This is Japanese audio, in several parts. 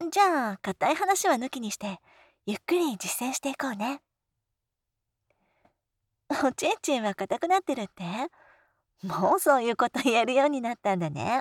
じゃあ、硬い話は抜きにして、ゆっくり実践していこうね。おちんちんは硬くなってるって？もうそういうこと言えるようになったんだね。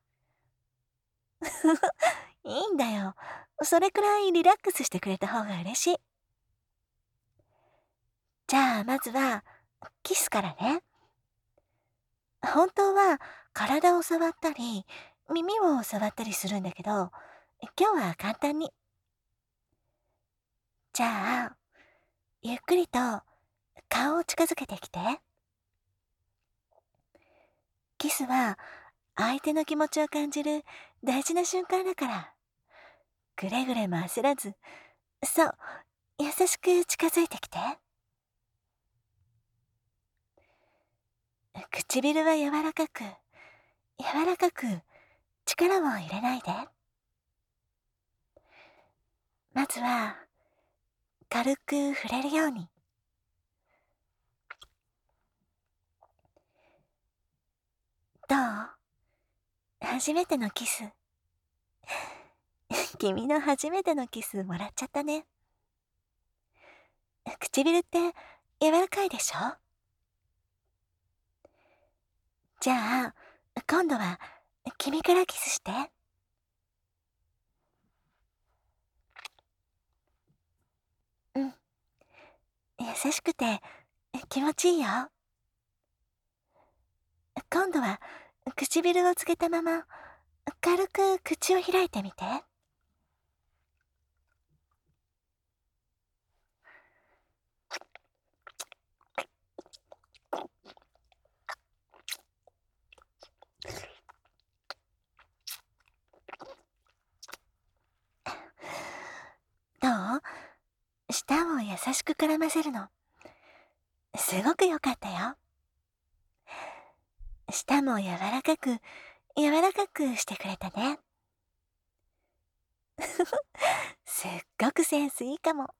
いいんだよ。それくらいリラックスしてくれた方が嬉しい。じゃあ、まずは、キスからね。本当は、体を触ったり、耳を触ったりするんだけど、今日は簡単に。じゃあ、ゆっくりと顔を近づけてきて。キスは相手の気持ちを感じる大事な瞬間だから、くれぐれも焦らず、そう、優しく近づいてきて。唇は柔らかく、柔らかく力を入れないで。まずは、軽く触れるように。どう？初めてのキス。君の初めてのキスもらっちゃったね。唇って柔らかいでしょ？じゃあ、今度は君からキスして。うん。優しくて気持ちいいよ。今度は唇をつけたまま軽く口を開いてみて。どう？舌を優しく絡ませるの。すごく良かったよ。舌も柔らかくしてくれたね。すっごくセンスいいかも。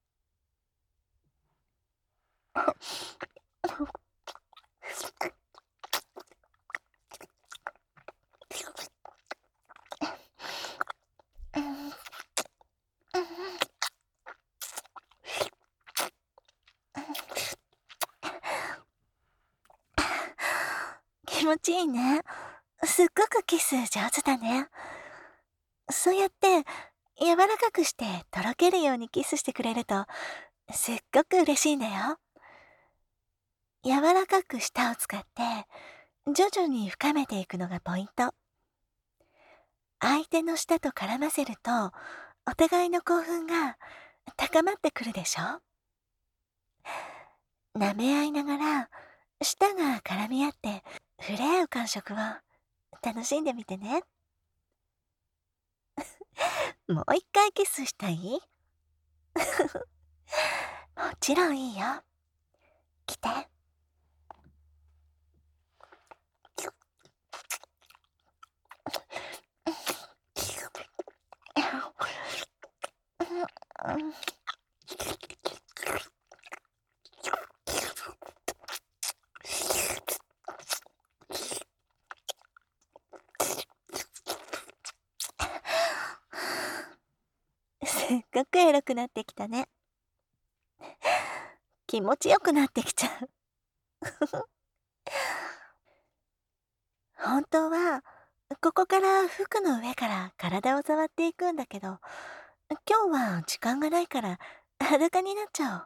気持ちいいね。すっごくキス上手だね。そうやって柔らかくしてとろけるようにキスしてくれるとすっごく嬉しいんだよ。柔らかく舌を使って徐々に深めていくのがポイント。相手の舌と絡ませるとお互いの興奮が高まってくるでしょ？舐め合いながら舌が絡み合って触れ合う感触を楽しんでみてね。もう一回キスしたい？もちろんいいよ。来て。すっごくエロくなってきたね。気持ちよくなってきちゃう。本当は、ここから服の上から体を触っていくんだけど、今日は時間がないから裸になっちゃおう。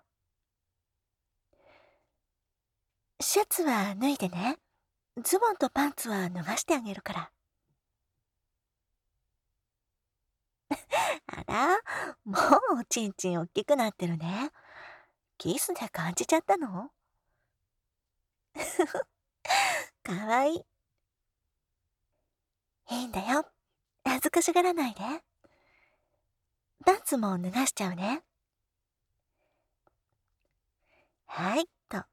シャツは脱いでね。ズボンとパンツは脱がしてあげるから。あら、もうおちんちんおっきくなってるね。キスで感じちゃったの？かわいい。いいんだよ。恥ずかしがらないで。パンツも脱がしちゃうね。はいと。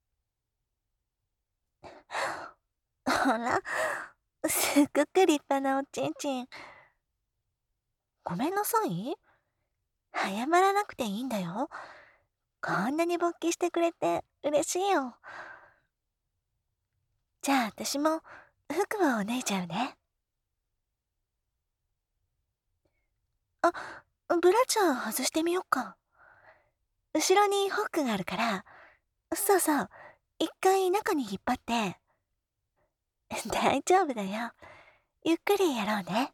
ほら、すっごく立派なおちんちん。ごめんなさい。謝らなくていいんだよ。こんなに勃起してくれて嬉しいよ。じゃあ私も服を脱いじゃうね。 ブラジャー外してみよっか。後ろにホックがあるから、そうそう、一回中に引っ張って。大丈夫だよ。ゆっくりやろうね。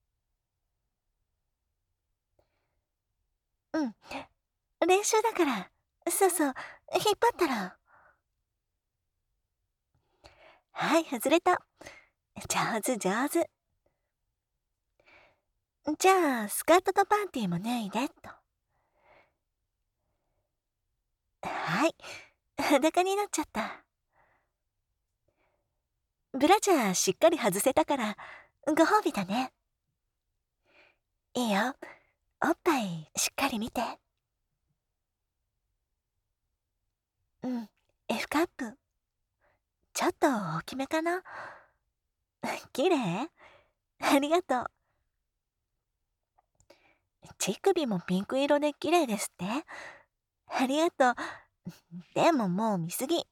うん。練習だから。そうそう、引っ張ったら。はい、外れた。上手上手。じゃあ、スカートとパンティーも脱いで、と。はい、裸になっちゃった。ブラジャーしっかり外せたから、ご褒美だね。いいよ。おっぱいしっかり見て。うん、F カップ。ちょっと大きめかな。綺麗？ありがとう。乳首もピンク色で綺麗ですって？ありがとう。でももう見すぎ。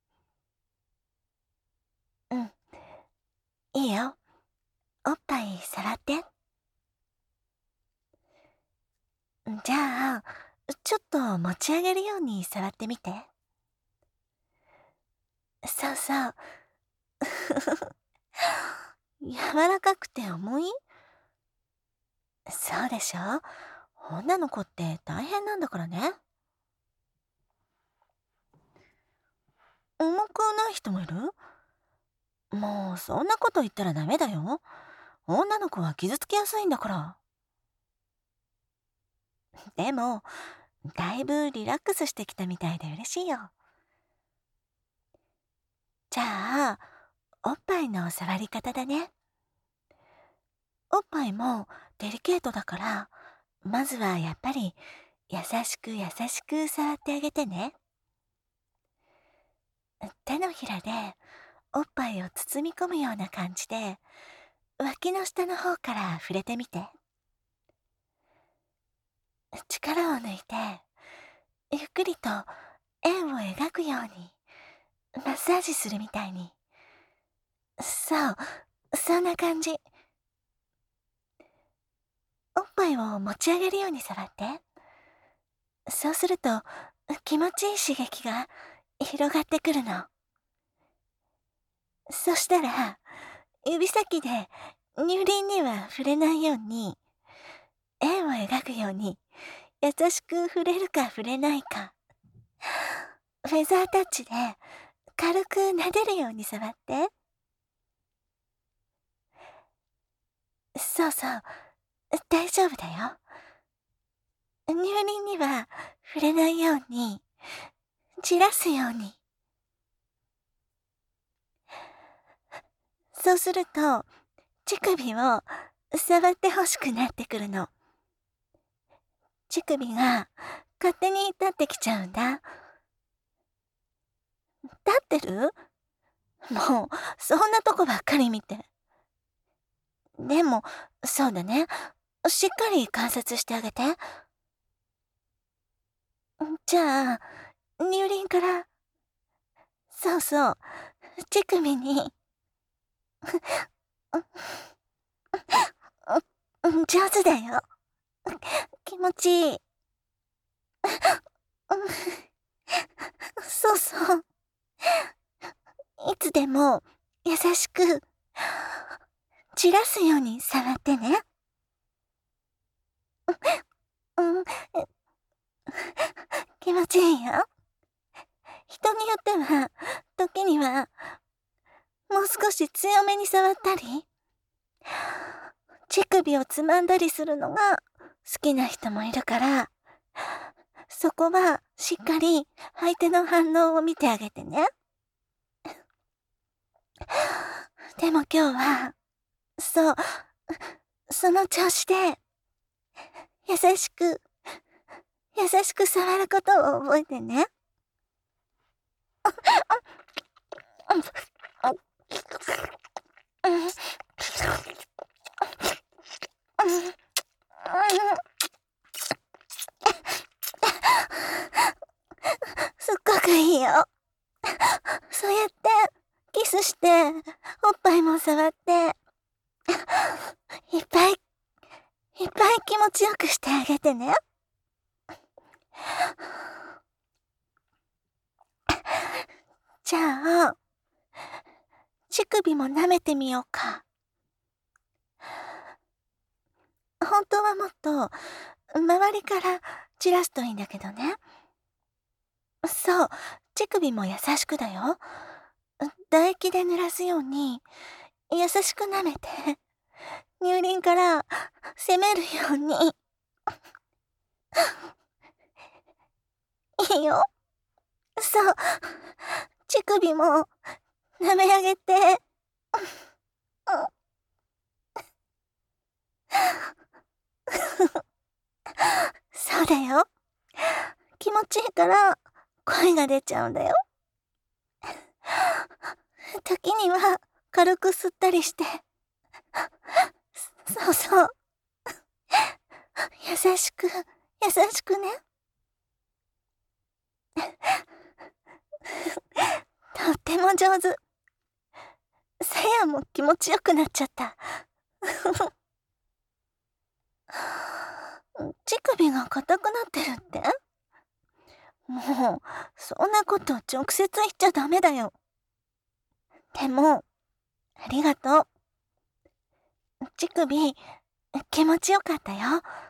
うん。いいよ。おっぱい触って。じゃあ、ちょっと持ち上げるように触ってみて。そうそう。柔らかくて重い？そうでしょ？女の子って大変なんだからね。重くない人もいる？もうそんなこと言ったらダメだよ。女の子は傷つきやすいんだから。でも、だいぶリラックスしてきたみたいで嬉しいよ。じゃあ、おっぱいの触り方だね。おっぱいもデリケートだから、まずはやっぱり優しく優しく触ってあげてね。手のひらでおっぱいを包み込むような感じで、脇の下の方から触れてみて。力を抜いて、ゆっくりと円を描くように、マッサージするみたいに。そう、そんな感じ。おっぱいを持ち上げるように触って。そうすると、気持ちいい刺激が広がってくるの。そしたら、指先で乳輪には触れないように、円を描くように、優しく触れるか触れないか、フェザータッチで軽く撫でるように触って。そうそう、大丈夫だよ。乳輪には触れないように、じらすように。そうすると、乳首を触って欲しくなってくるの。乳首が勝手に立ってきちゃうんだ。立ってる？もう、そんなとこばっかり見て。でも、そうだね。しっかり観察してあげて。じゃあ、乳輪から、そうそう、乳首に、上手だよ。気持ちいい。そうそう。いつでも優しく、じらすように触ってね。うん、気持ちいいよ。人によっては、時には、もう少し強めに触ったり、乳首をつまんだりするのが好きな人もいるから、そこはしっかり相手の反応を見てあげてね。でも今日は、そう、その調子で、優しく、優しく触ることを覚えてね。すっごくいいよ。そうやってキスして、おっぱいも触って、いっぱい、いっぱい気持ちよくしてあげてね。じゃあ、乳首も舐めてみようか。本当はもっと、周りから散らすといいんだけどね。そう、乳首も優しくだよ。唾液で濡らすように、優しく舐めて、乳輪から攻めるように。いいよ。そう、乳首も舐め上げて。そうだよ。気持ちいいから声が出ちゃうんだよ。時には軽く吸ったりして。そうそう。優しく、優しくね。とっても上手。さやも気持ちよくなっちゃった。乳首が硬くなってるって？もう、そんなこと直接言っちゃダメだよ。でも、ありがとう。乳首、気持ちよかったよ。